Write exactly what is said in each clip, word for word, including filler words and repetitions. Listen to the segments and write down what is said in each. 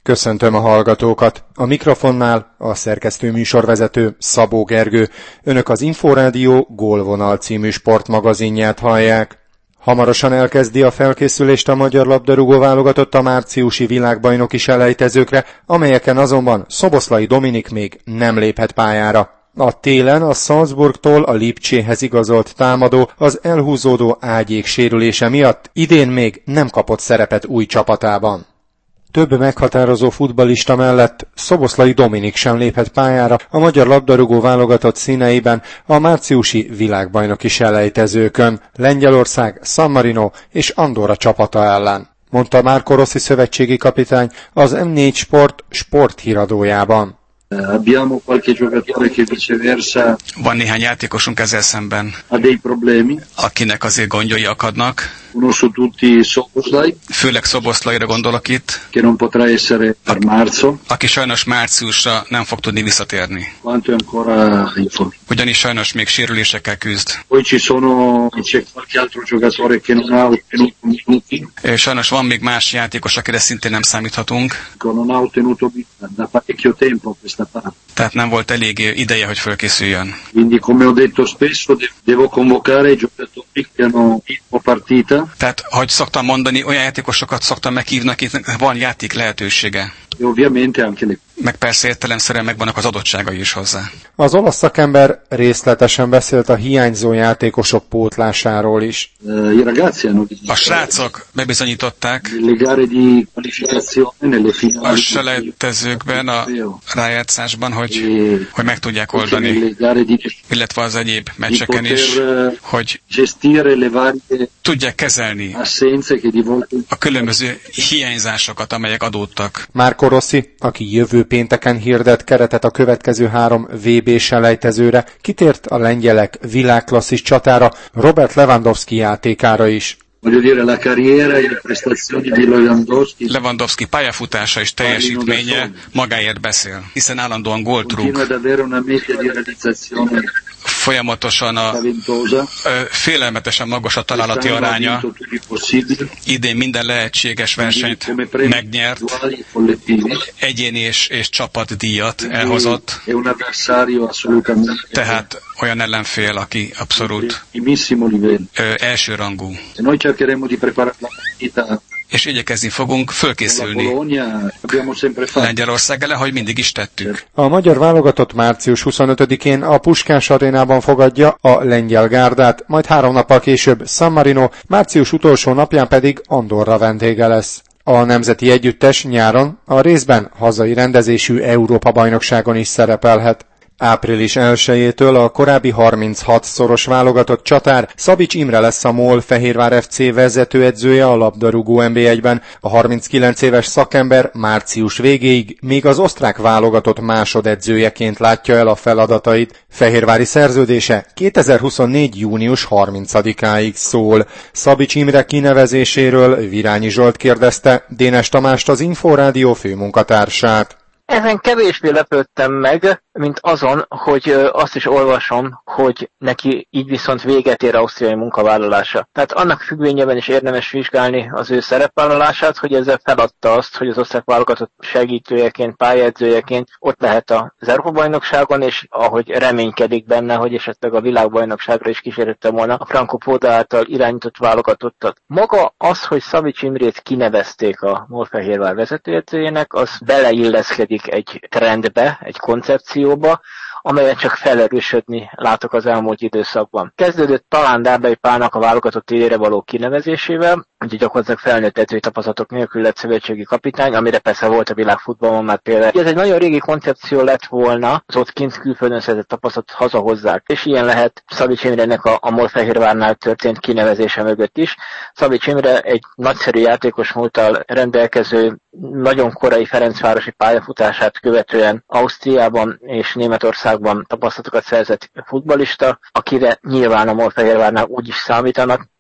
Köszöntöm a hallgatókat. A mikrofonnál a szerkesztő műsorvezető Szabó Gergő. Önök az Inforádió Gólvonal című sportmagazinját hallják. Hamarosan elkezdi a felkészülést a magyar labdarúgó válogatott a márciusi világbajnoki selejtezőkre, amelyeken azonban Szoboszlai Dominik még nem léphet pályára. A télen a Salzburgtól a Lipcséhez igazolt támadó az elhúzódó ágyék sérülése miatt idén még nem kapott szerepet új csapatában. Több meghatározó futballista mellett Szoboszlai Dominik sem léphet pályára a magyar labdarúgó válogatott színeiben a márciusi világbajnoki selejtezőkön Lengyelország, San Marino és Andorra csapata ellen, mondta Marco Rossi szövetségi kapitány az em négy Sport sporthíradójában. Abbiamo qualche giocatore che viceversa Van néhány játékosunk ezzel szemben, ha dei problemi. akinek azért gondjai akadnak. Uno su tutti Szoboszlai, Főleg Szoboszlaira gondolok itt, che non potrà essere per marzo, aki sajnos márciusra nem fog tudni visszatérni. quanto è ancora in forma. Ugyanis sajnos még sérülésekkel küzd. Poi ci sono, c'è qualche altro giocatore che non ha ottenuto minuti, És sajnos van még más játékos, akire szintén nem számíthatunk, non ha ottenuto da parecchio tempo questa parte. tehát nem volt elég ideje, hogy fölkészüljön. Quindi, come ho detto spesso, devo convocare i giocatori che hanno vinto partita. Tehát, hogy szoktam mondani, olyan játékosokat szoktam meghívni, akiknek van játék lehetősége. E ovviamente anche le... Meg persze értelemszerűen megvannak az adottságai is hozzá. Az olasz szakember részletesen beszélt a hiányzó játékosok pótlásáról is. I ragazzi hanno A srácok bebizonyították le gare di qualificazione nelle finali a selejtezőkben, a rájátszásban, hogy, hogy meg tudják oldani, nelle gare di illetve az egyéb meccseken is, hogy gestire le varie tudják kezelni assenze che di volte a különböző hiányzásokat, amelyek adódtak. Marco Rossi, aki jövő pénteken hirdet keretet a következő három vé bé selejtezőre, kitért a lengyelek világklasszis csatára, Robert Lewandowski játékára is. Voglio dire, la carriera e le prestazioni di Lewandowski Lewandowski pályafutása és teljesítménye magáért beszél, hiszen állandóan gólt rúg. continua ad avere una media di realizzazione Folyamatosan a spaventosa. ö, félelmetesen magas a találati Quest'anno ha aránya. vinto tutti i possibili, Idén minden lehetséges versenyt come premi megnyert, individuali e collettivi. egyéni és, és csapatdíjat elhozott, È un avversario assolutamente tehát olyan ellenfél, aki abszolút primissimo livello. ö, elsőrangú. E noi cercheremo di preparare la partita És igyekezni fogunk con la fölkészülni Polonia, abbiamo sempre fatto. Lengyelország ellen, ahogy mindig is tettük. A magyar válogatott március huszonötödikén a Puskás arénában fogadja a lengyel gárdát, majd három nappal később San Marino, március utolsó napján pedig Andorra vendége lesz. A nemzeti együttes nyáron a részben hazai rendezésű Európa-bajnokságon is szerepelhet. április elsejétől a korábbi harminchatosszoros válogatott csatár Szabics Imre lesz a MOL Fehérvár ef cé vezetőedzője a labdarúgó en bé egyben. A harminckilenc éves szakember március végéig még az osztrák válogatott másodedzőjeként látja el a feladatait. Fehérvári szerződése kétezer-huszonnégy. június harmincadikáig szól. Szabics Imre kinevezéséről Virányi Zsolt kérdezte Dénes Tamást, az Inforádió főmunkatársát. Ezen kevésbé lepődtem meg, mint azon, hogy azt is olvasom, hogy neki így viszont véget ér ausztriai munkavállalása. Tehát annak függvényében is érdemes vizsgálni az ő szerepvállalását, hogy ezzel feladta azt, hogy az osztrák válogatott segítőjeként, pályázőjeként ott lehet az Európa-bajnokságon, és ahogy reménykedik benne, hogy esetleg a világbajnokságra is kísérette volna a Franco Foda által irányított válogatottat. Maga az, hogy Szabics Imrét kinevezték a MOL-Fehérvár vezetőedzőjének, az beleilleszkedik egy trendbe, egy koncepcióba, amelyen csak felerősödni látok az elmúlt időszakban. Kezdődött talán Dárdai Pálnak a válogatott élére való kinevezésével, ugye gyakorlatilag felnőtt edzői tapasztalatok nélkül lett szövetségi kapitány, amire persze volt a világfutballon már például. Ez egy nagyon régi koncepció lett volna, az ott kint külföldön szerzett tapasztalatot hazahozzák, és ilyen lehet Szabics Imrének a, a MOL-Fehérvárnál történt kinevezése mögött is. Szabics Imre egy nagyszerű játékos múlttal rendelkező, nagyon korai Ferencvárosi pályafutását követően Ausztriában és Németországban tapasztalatokat szerzett futballista, akire nyilván a MOL-Fehérvárnál úgy is számítanak,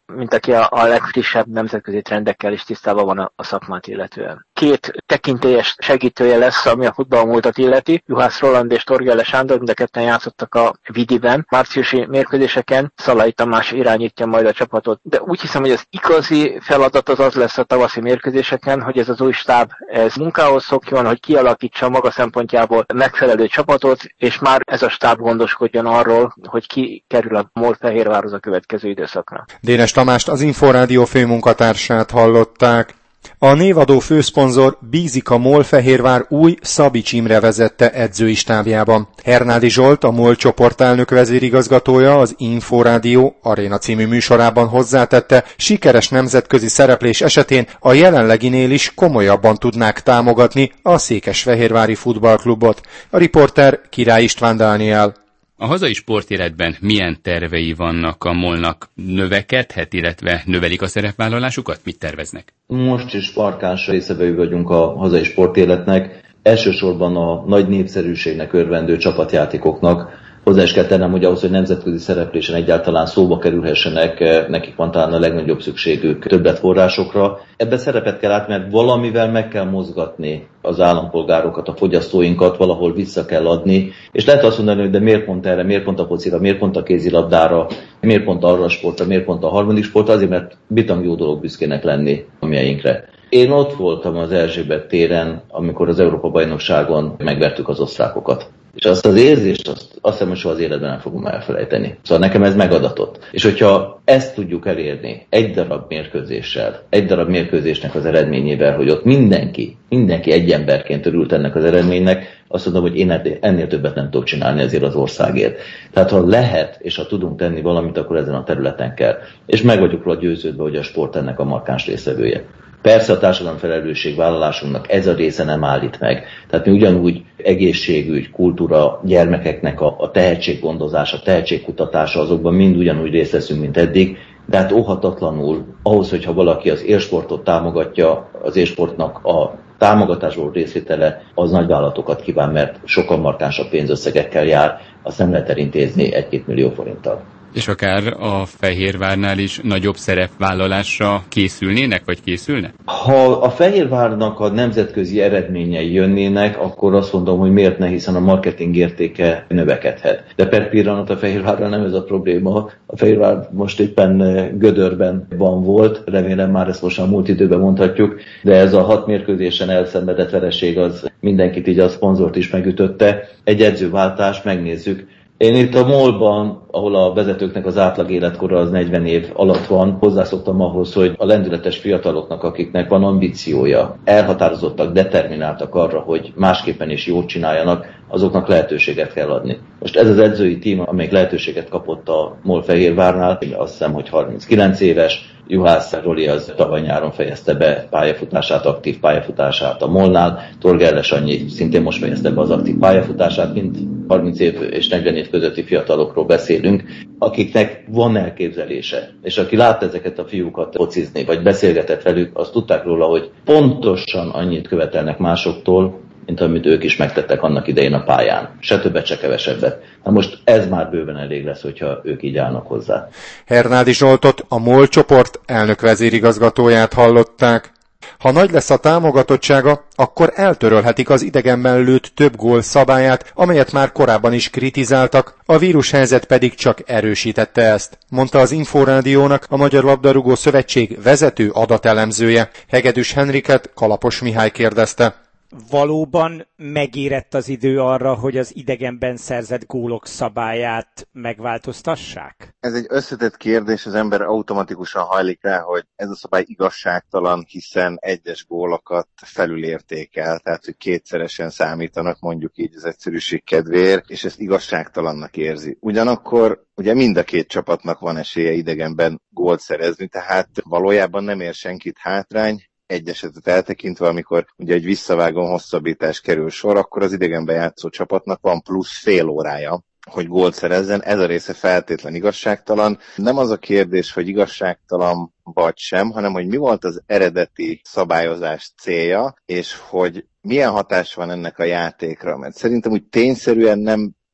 mint aki a, a legfrissebb nemzetközi trendekkel is tisztában van a, a szakmát illetően. Két tekintélyes segítője lesz, ami a futballmúltat illeti. Juhász Roland és Torgelle Sándor, mind a ketten játszottak a Vidiben. Márciusi mérkőzéseken Szalai Tamás irányítja majd a csapatot. De úgy hiszem, hogy az igazi feladat az az lesz a tavaszi mérkőzéseken, hogy ez az új stáb ez munkához szokjon, hogy kialakítsa maga szempontjából megfelelő csapatot, és már ez a stáb gondoskodjon arról, hogy ki kerül a MOL-Fehérvárhoz a következő időszakra. Dénes Tamást, az Inforádió főmunkatársát hallották. A névadó főszponzor bízik a MOL-Fehérvár új Szabics Imre vezette edzői stábjában. Hernádi Zsolt, a MOL csoportelnök vezérigazgatója az Inforádió Aréna című műsorában hozzátette, sikeres nemzetközi szereplés esetén a jelenleginél is komolyabban tudnák támogatni a székesfehérvári futballklubot. A riporter Király István Dániel. A hazai sportéletben milyen tervei vannak a MOL-nak? Növekedhet, illetve növelik a szerepvállalásukat? Mit terveznek? Most is markáns részevői vagyunk a hazai sportéletnek. Elsősorban a nagy népszerűségnek örvendő csapatjátékoknak. Hozzá is kell tennem, hogy ahhoz, hogy nemzetközi szereplésen egyáltalán szóba kerülhessenek, nekik van talán a legnagyobb szükségük többletforrásokra. Ebben szerepet kell látni, mert valamivel meg kell mozgatni az állampolgárokat, a fogyasztóinkat, valahol vissza kell adni. És lehet azt mondani, hogy de miért pont erre, miért pont a focira, miért pont a kézilabdára, miért pont arra a sportra, miért pont a harmadik sportra, azért, mert bitang jó dolog büszkének lenni a mieinkre. Én ott voltam az Erzsébet téren, amikor az Európa-bajnokságon megvertük az osztrákokat. És azt az érzést, azt, azt hiszem, hogy soha az életben nem fogom elfelejteni. Szóval nekem ez megadatott. És hogyha ezt tudjuk elérni egy darab mérkőzéssel, egy darab mérkőzésnek az eredményével, hogy ott mindenki, mindenki egy emberként örült ennek az eredménynek, azt mondom, hogy én ennél többet nem tudok csinálni ezért az országért. Tehát ha lehet, és ha tudunk tenni valamit, akkor ezen a területen kell. És meg vagyok róla győződve, hogy a sport ennek a markáns részevője. Persze a társadalom felelősségvállalásunknak ez a része nem állít meg. Tehát mi ugyanúgy egészségügy, kultúra, gyermekeknek a, a tehetséggondozása, tehetségkutatása, azokban mind ugyanúgy részt veszünk, mint eddig, de hát óhatatlanul ahhoz, hogyha valaki az élsportot támogatja, az élsportnak a támogatásból részvétele az nagyvállalatokat kíván, mert sokkal markánsabb pénzösszegekkel jár, azt nem lehet elintézni egy-két millió forinttal. És akár a Fehérvárnál is nagyobb szerepvállalásra készülnének, vagy készülnek? Ha a Fehérvárnak a nemzetközi eredményei jönnének, akkor azt mondom, hogy miért ne, hiszen a marketing értéke növekedhet. De per pillanat a Fehérvárral nem ez a probléma. A Fehérvár most éppen gödörben van volt, remélem már ezt most a múlt időben mondhatjuk, de ez a hat mérkőzésen elszenvedett vereség az mindenkit így a szponzort is megütötte. Egy edzőváltás, megnézzük. Én itt a MOL-ban, ahol a vezetőknek az átlag életkora az negyven év alatt van, hozzászoktam ahhoz, hogy a lendületes fiataloknak, akiknek van ambíciója, elhatározottak, determináltak arra, hogy másképpen is jót csináljanak, azoknak lehetőséget kell adni. Most ez az edzői tím, amelyik lehetőséget kapott a MOL-Fehérvárnál, azt hiszem, hogy harminckilenc éves, Juhász Roli az tavaly nyáron fejezte be pályafutását, aktív pályafutását a MOL-nál, Torgelle Sanyi szintén most fejezte be az aktív pályafutását, mint harminc év és negyven év közötti fiatalokról beszélünk, akiknek van elképzelése. És aki látta ezeket a fiúkat focizni, vagy beszélgetett velük, azt tudták róla, hogy pontosan annyit követelnek másoktól, mint amit ők is megtettek annak idején a pályán. Se többet, se kevesebbet. Na most ez már bőven elég lesz, hogyha ők így állnak hozzá. Hernádi Zsoltot, a MOL csoport elnök vezérigazgatóját hallották. Ha nagy lesz a támogatottsága, akkor eltörölhetik az idegenben lőtt több gól szabályát, amelyet már korábban is kritizáltak, a vírushelyzet pedig csak erősítette ezt, mondta az Inforádiónak a Magyar Labdarúgó Szövetség vezető adatelemzője. Hegedűs Henriket Kalapos Mihály kérdezte. Valóban megérett az idő arra, hogy az idegenben szerzett gólok szabályát megváltoztassák? Ez egy összetett kérdés, az ember automatikusan hajlik rá, hogy ez a szabály igazságtalan, hiszen egyes gólokat felülértékel, tehát hogy kétszeresen számítanak mondjuk így az egyszerűség kedvéért, és ezt igazságtalannak érzi. Ugyanakkor ugye mind a két csapatnak van esélye idegenben gólt szerezni, tehát valójában nem ér senkit hátrány. Egy esetet eltekintve, amikor ugye egy visszavágón hosszabbítás kerül sor, akkor az idegenben játszó csapatnak van plusz fél órája, hogy gólt szerezzen. Ez a része feltétlen igazságtalan. Nem az a kérdés, hogy igazságtalan vagy sem, hanem hogy mi volt az eredeti szabályozás célja, és hogy milyen hatás van ennek a játékra. Mert szerintem úgy tényszerűen nem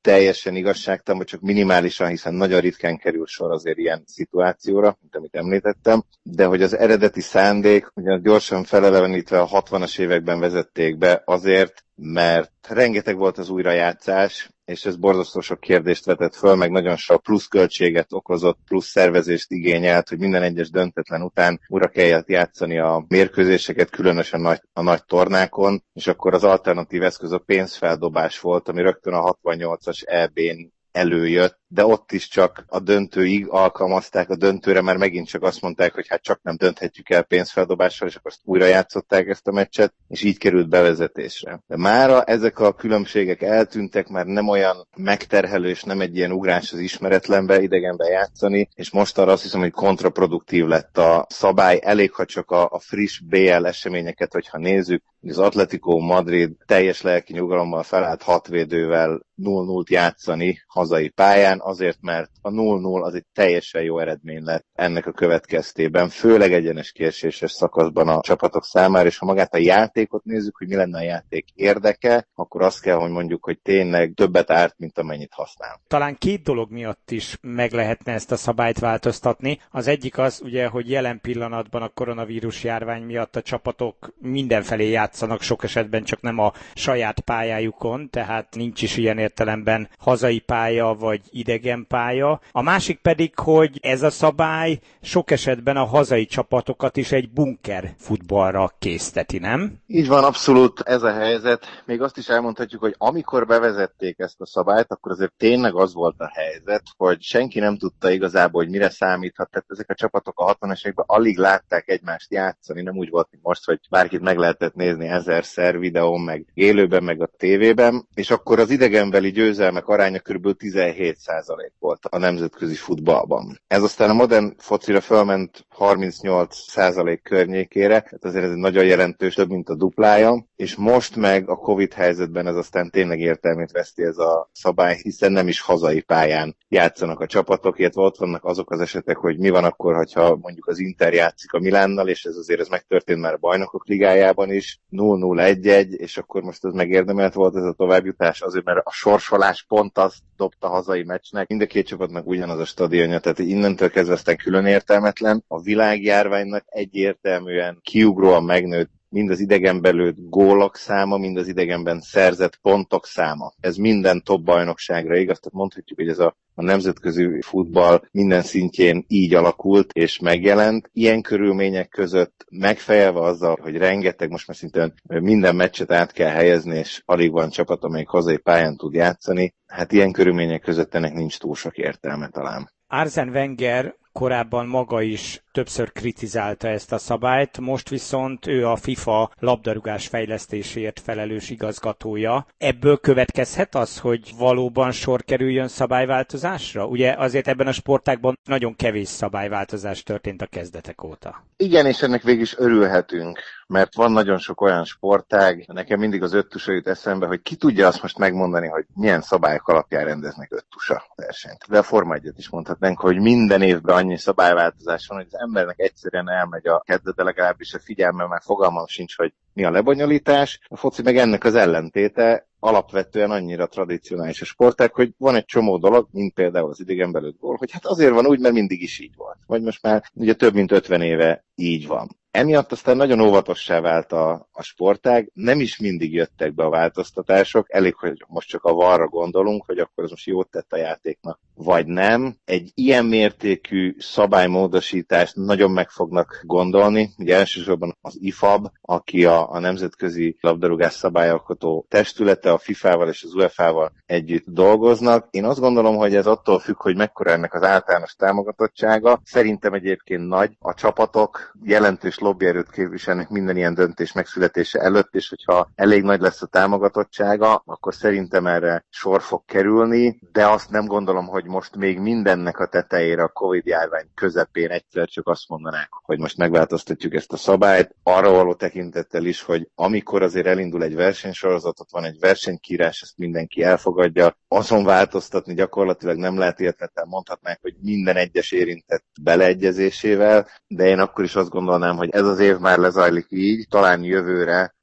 teljesen igazságtalan, vagy csak minimálisan, hiszen nagyon ritkán kerül sor azért ilyen szituációra, mint amit említettem, de hogy az eredeti szándék, ugye gyorsan felelevenítve a hatvanas években vezették be azért, mert rengeteg volt az újrajátszás, és ez borzasztó sok kérdést vetett föl, meg nagyon sok plusz költséget okozott, plusz szervezést igényelt, hogy minden egyes döntetlen után újra kellett játszani a mérkőzéseket, különösen nagy, a nagy tornákon, és akkor az alternatív eszköz a pénzfeldobás volt, ami rögtön a hatvannyolcas é bén előjött, de ott is csak a döntőig alkalmazták, a döntőre már megint csak azt mondták, hogy hát csak nem dönthetjük el pénzfeldobással, és akkor azt újra játszották ezt a meccset, és így került bevezetésre. De mára ezek a különbségek eltűntek, már nem olyan megterhelő, és nem egy ilyen ugrás az ismeretlenbe, idegenbe játszani, és most arra azt hiszem, hogy kontraproduktív lett a szabály, elég, ha csak a, a friss bé el eseményeket, hogyha nézzük, az Atletico Madrid teljes lelki nyugalommal felállt hat védővel nulla nullt játszani hazai pályán, azért, mert a nulla null az egy teljesen jó eredmény lett ennek a következtében, főleg egyenes kieséses szakaszban a csapatok számára, és ha magát a játékot nézzük, hogy mi lenne a játék érdeke, akkor azt kell, hogy mondjuk, hogy tényleg többet árt, mint amennyit használ. Talán két dolog miatt is meg lehetne ezt a szabályt változtatni. Az egyik az, ugye, hogy jelen pillanatban a koronavírus járvány miatt a csapatok mindenfelé játszanak, sok esetben csak nem a saját pályájukon, tehát nincs is ilyen értelemben hazai pálya vagy idegen pálya. A másik pedig, hogy ez a szabály sok esetben a hazai csapatokat is egy bunker futballra készteti, nem? Így van, abszolút ez a helyzet. Még azt is elmondhatjuk, hogy amikor bevezették ezt a szabályt, akkor azért tényleg az volt a helyzet, hogy senki nem tudta igazából, hogy mire számíthat. Tehát ezek a csapatok a hatvanas években alig látták egymást játszani, nem úgy volt, mint most, hogy bárkit meg lehetett nézni ezerszer videón, meg élőben, meg a tévében, és akkor az idegenbeli győzelmek aránya kb. tizenhét százalék volt a nemzetközi futballban. Ez aztán a modern focira fölment harmincnyolc százalék környékére, tehát azért ez egy nagyon jelentős, több mint a duplája, és most meg a Covid helyzetben ez aztán tényleg értelmét veszti ez a szabály, hiszen nem is hazai pályán játszanak a csapatok, illetve ott vannak azok az esetek, hogy mi van akkor, hogyha mondjuk az Inter játszik a Milánnal, és ez azért ez megtörtént már a Bajnokok Ligájában is, nulla nulla egy egy, és akkor most ez megérdemelt volt ez a továbbjutás, azért mert a sorsolás pont azt dobta hazai meccsnek. Mind a két csapatnak ugyanaz a stadionja, tehát innentől kezdve aztán külön értelmetlen. A világjárványnak egyértelműen kiugróan megnőtt mind az idegenben lőtt gólok száma, mind az idegenben szerzett pontok száma. Ez minden top bajnokságra igaz, tehát mondhatjuk, hogy ez a, a nemzetközi futball minden szintjén így alakult és megjelent. Ilyen körülmények között megfejelve azzal, hogy rengeteg, most már szintén minden meccset át kell helyezni, és alig van csapat, amelyik hazai pályán tud játszani, hát ilyen körülmények között ennek nincs túl sok értelme talán. Arsene Wenger korábban maga is többször kritizálta ezt a szabályt, most viszont ő a FIFA labdarúgás fejlesztéséért felelős igazgatója. Ebből következhet az, hogy valóban sor kerüljön szabályváltozásra? Ugye azért ebben a sportágban nagyon kevés szabályváltozás történt a kezdetek óta. Igen, és ennek végig is örülhetünk, mert van nagyon sok olyan sportág, nekem mindig az öttusa jut eszembe, hogy ki tudja azt most megmondani, hogy milyen szabályok alapján rendeznek öttusa versenyt. De a Forma egyet is mondhatnánk, hogy minden évben annyi szabályváltozás van, hogy az embernek egyszerűen elmegy a kedve, de legalábbis a figyelme, már fogalmam sincs, hogy mi a lebonyolítás. A foci meg ennek az ellentéte, alapvetően annyira tradicionális a sportág, hogy van egy csomó dolog, mint például az idegenben lőtt gól, hogy hát azért van úgy, mert mindig is így volt. Vagy most már ugye több mint ötven éve így van. Emiatt aztán nagyon óvatossá vált a, a sportág, nem is mindig jöttek be a változtatások, elég, hogy most csak a varra gondolunk, hogy akkor az most jót tett a játéknak, vagy nem. Egy ilyen mértékű szabálymódosítást nagyon meg fognak gondolni, ugye elsősorban az i ef á bé, aki a, a Nemzetközi Labdarúgás Szabályalkotó Testülete, a fifával és az u e f á-val együtt dolgoznak. Én azt gondolom, hogy ez attól függ, hogy mekkora ennek az általános támogatottsága. Szerintem egyébként nagy, a csapatok jelentős lobbyerőt képviselnek minden ilyen döntés megszületése előtt, és hogyha elég nagy lesz a támogatottsága, akkor szerintem erre sor fog kerülni, de azt nem gondolom, hogy most még mindennek a tetejére a Covid-járvány közepén egyszer csak azt mondanák, hogy most megváltoztatjuk ezt a szabályt, arra való tekintettel is, hogy amikor azért elindul egy versenysorozat, ott van egy versenykírás, ezt mindenki elfogadja, azon változtatni gyakorlatilag nem lehet, illetve mondhatnánk, hogy minden egyes érintett beleegyezésével, de én akkor is azt gondolnám, hogy ez az év már lezajlik így, talán jövőre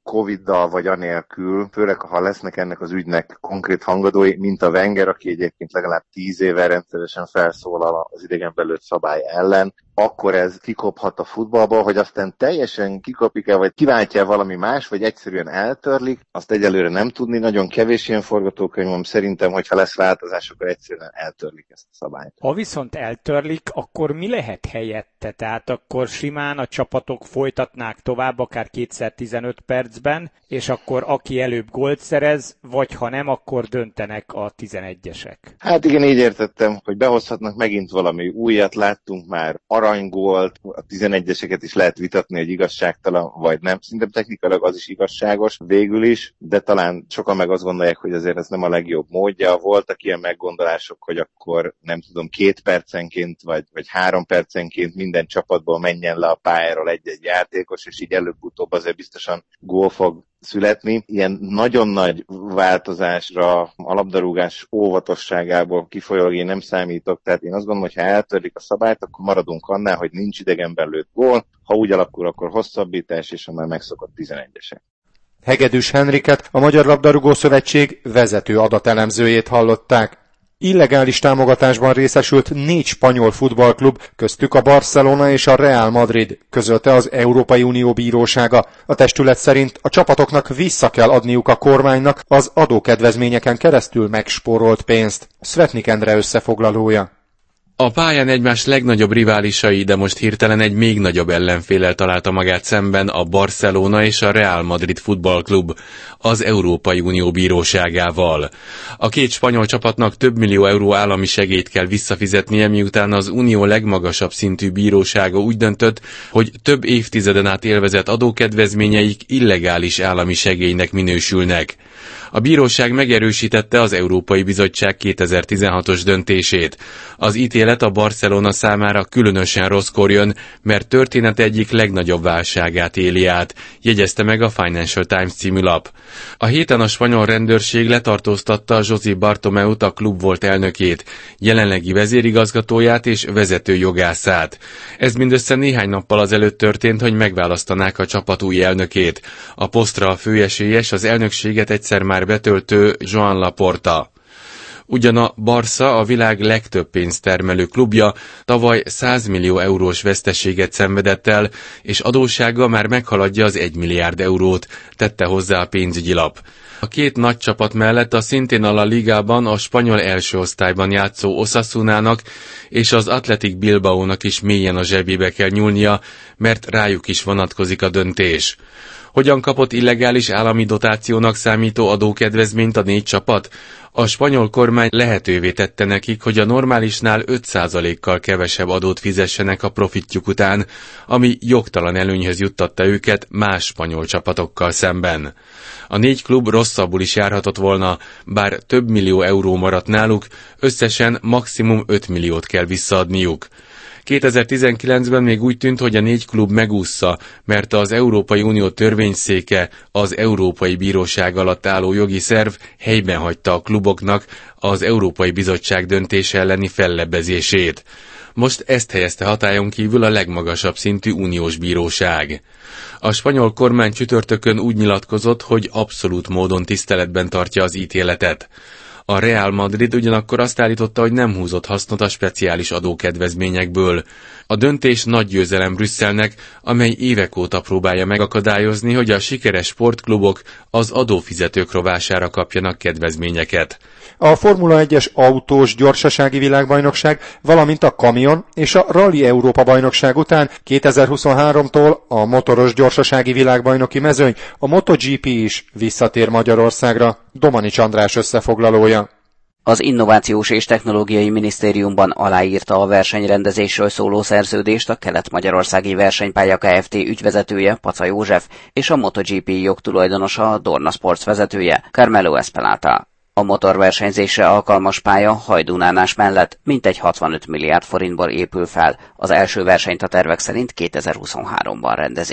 Coviddal vagy anélkül, főleg ha lesznek ennek az ügynek konkrét hangadói, mint a Wenger, aki egyébként legalább tíz éve rendszeresen felszólal az idegenbelőtt szabály ellen, akkor ez kikophat a futballból, hogy aztán teljesen kikopik-e, vagy kiváltja valami más, vagy egyszerűen eltörlik, azt egyelőre nem tudni, nagyon kevés ilyen forgatókönyv van, szerintem, hogyha lesz változás, akkor egyszerűen eltörlik ezt a szabályt. Ha viszont eltörlik, akkor mi lehet helyette? Tehát akkor simán a csapatok folytatnák tovább, akár kétszer tizenöt percben, és akkor aki előbb gólt szerez, vagy ha nem, akkor döntenek a tizenegyesek. Hát igen, így értettem, hogy behozhatnak megint valami újat, láttunk már aranygólt, a tizenegyeseket is lehet vitatni, hogy igazságtalan vagy nem. Szerintem technikailag az is igazságos végül is, de talán sokan meg azt gondolják, hogy azért ez nem a legjobb módja. Voltak ilyen meggondolások, hogy akkor nem tudom, két percenként vagy, vagy három percenként minden csapatból menjen le a pályáról egy-egy játékos, és így előbb-utóbb azért biztosan gól fog születni. Ilyen nagyon nagy változásra a labdarúgás óvatosságából kifolyólag én nem számítok, tehát én azt gondolom, hogy ha eltörlik a szabályt, akkor maradunk annál, hogy nincs idegenben lőtt gól, ha úgy alakul, akkor hosszabbítás, és a már megszokott tizenegyesek. Hegedűs Henriket, a Magyar Labdarúgó Szövetség vezető adatelemzőjét hallották. Illegális támogatásban részesült négy spanyol futballklub, köztük a Barcelona és a Real Madrid, közölte az Európai Unió bírósága. A testület szerint a csapatoknak vissza kell adniuk a kormánynak az adókedvezményeken keresztül megspórolt pénzt. Svetnik Endre összefoglalója. A pályán egymás legnagyobb riválisai, de most hirtelen egy még nagyobb ellenféllel találta magát szemben a Barcelona és a Real Madrid futballklub, az Európai Unió bíróságával. A két spanyol csapatnak több millió euró állami segélyt kell visszafizetnie, miután az unió legmagasabb szintű bírósága úgy döntött, hogy több évtizeden át élvezett adókedvezményeik illegális állami segélynek minősülnek. A bíróság megerősítette az Európai Bizottság kétezer-tizenhatos döntését. Az ítélet a Barcelona számára különösen rosszkor jön, mert története egyik legnagyobb válságát éli át, jegyezte meg a Financial Times című lap. A héten a spanyol rendőrség letartóztatta José Bartomeut, a klub volt elnökét, jelenlegi vezérigazgatóját és vezető jogászát. Ez mindössze néhány nappal azelőtt történt, hogy megválasztanák a csapat új elnökét. A posztra a főesélyes, az elnökséget egyszer már betöltő Joan Laporta. Ugyan a Barca, a világ legtöbb pénzt termelő klubja, tavaly száz millió eurós veszteséget szenvedett el, és adóssága már meghaladja az egy milliárd eurót, tette hozzá a pénzügyi lap. A két nagy csapat mellett a szintén a La Ligában a spanyol első osztályban játszó Osasunának és az Athletic Bilbaónak is mélyen a zsebébe kell nyúlnia, mert rájuk is vonatkozik a döntés. Hogyan kapott illegális állami dotációnak számító adókedvezményt a négy csapat? A spanyol kormány lehetővé tette nekik, hogy a normálisnál öt százalékkal kevesebb adót fizessenek a profitjuk után, ami jogtalan előnyhöz juttatta őket más spanyol csapatokkal szemben. A négy klub rosszabbul is járhatott volna, bár több millió euró maradt náluk, összesen maximum öt milliót kell visszaadniuk. kétezer-tizenkilencben még úgy tűnt, hogy a négy klub megússza, mert az Európai Unió törvényszéke, az Európai Bíróság alatt álló jogi szerv helyben hagyta a kluboknak az Európai Bizottság döntése elleni fellebbezését. Most ezt helyezte hatályon kívül a legmagasabb szintű uniós bíróság. A spanyol kormány csütörtökön úgy nyilatkozott, hogy abszolút módon tiszteletben tartja az ítéletet. A Real Madrid ugyanakkor azt állította, hogy nem húzott hasznot a speciális adókedvezményekből. A döntés nagy győzelem Brüsszelnek, amely évek óta próbálja megakadályozni, hogy a sikeres sportklubok az adófizetők rovására kapjanak kedvezményeket. A Formula egyes autós gyorsasági világbajnokság, valamint a kamion és a Rally Európa bajnokság után kétezer-huszonháromtól a motoros gyorsasági világbajnoki mezőny, a MotoGP is visszatér Magyarországra. Domanics András összefoglalója. Az Innovációs és Technológiai Minisztériumban aláírta a versenyrendezésről szóló szerződést a Kelet-Magyarországi Versenypálya Kft. Ügyvezetője, Paca József, és a MotoGP jogtulajdonosa, a Dorna Sports vezetője, Carmelo Espelata. A motorversenyzésre alkalmas pálya Hajdúnánás mellett mintegy hatvanöt milliárd forintból épül fel, az első versenyt a tervek szerint kétezer-huszonháromban rendezik.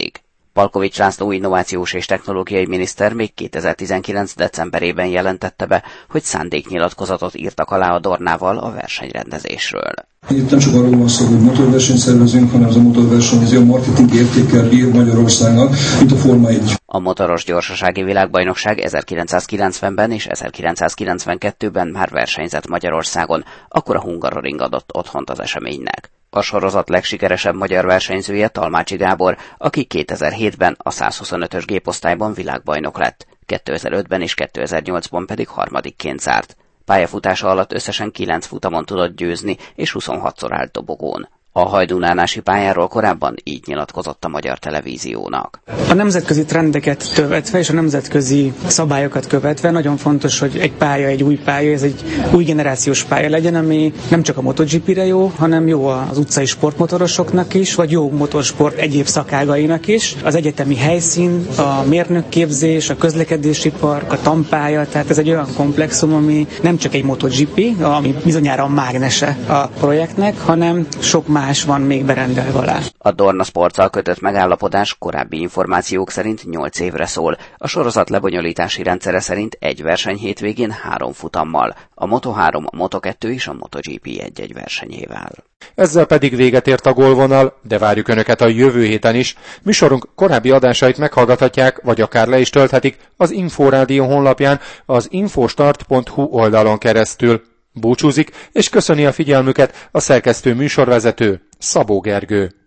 Palkovics László innovációs és technológiai miniszter még kétezer-tizenkilenc. decemberében jelentette be, hogy szándéknyilatkozatot írtak alá a Dornával a versenyrendezésről. Itt nem csak arról van szó, hogy motorversenyt szervezünk, hanem az a motorverseny az olyan marketing értékkel bír Magyarországnak, mint a Forma egy. A motoros gyorsasági világbajnokság ezerkilencszázkilencvenben és ezerkilencszázkilencvenkettőben már versenyzett Magyarországon, akkor a Hungaroring adott otthont az eseménynek. A sorozat legsikeresebb magyar versenyzője Talmácsi Gábor, aki kétezer-hétben a százhuszonötös géposztályban világbajnok lett, kétezer-ötben és kétezer-nyolcban pedig harmadikként zárt. Pályafutása alatt összesen kilenc futamon tudott győzni, és huszonhatszor állt dobogón. A hajdunánási pályáról korábban így nyilatkozott a magyar televíziónak. A nemzetközi trendeket követve és a nemzetközi szabályokat követve nagyon fontos, hogy egy pálya, egy új pálya, ez egy új generációs pálya legyen, ami nem csak a MotoGP-re jó, hanem jó az utcai sportmotorosoknak is, vagy jó motorsport egyéb szakágainak is. Az egyetemi helyszín, a mérnökképzés, a közlekedési park, a tanpálya, tehát ez egy olyan komplexum, ami nem csak egy MotoGP, ami bizonyára a mágnese a projektnek, hanem sok más más van még berendelve alá. A Dorna Sporttal kötött megállapodás korábbi információk szerint nyolc évre szól. A sorozat lebonyolítási rendszere szerint egy verseny hétvégén három futammal. A Moto három, a Moto kettő és a MotoGP egy-egy versenyével. Ezzel pedig véget ért a gólvonal, de várjuk Önöket a jövő héten is. Műsorunk korábbi adásait meghallgathatják, vagy akár le is tölthetik az Inforádió honlapján, az infostart pont hu oldalon keresztül. Búcsúzik, és köszöni a figyelmüket a szerkesztő műsorvezető, Szabó Gergő.